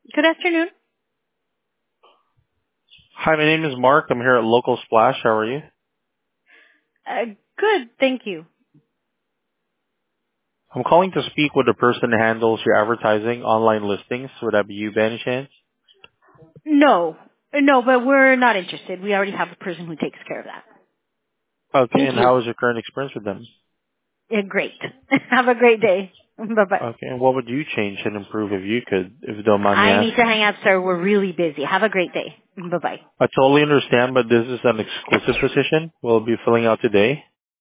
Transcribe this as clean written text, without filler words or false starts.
Good afternoon. Hi, my name is Mark. I'm here at Local Splash. How are you? Good, thank you. I'm calling to speak with the person who handles your advertising online listings. Would that be you by any chance? No, but we're not interested. We already have a person who takes care of that. Okay, Thank and you. how is your current experience with them? Great. Have a great day. Bye-bye. Okay, and what would you change and improve if you could, if you don't mind me I need to asking? hang up, sir. We're really busy. Have a great day. Bye-bye. I totally understand, but this is an exclusive position we'll be filling out today.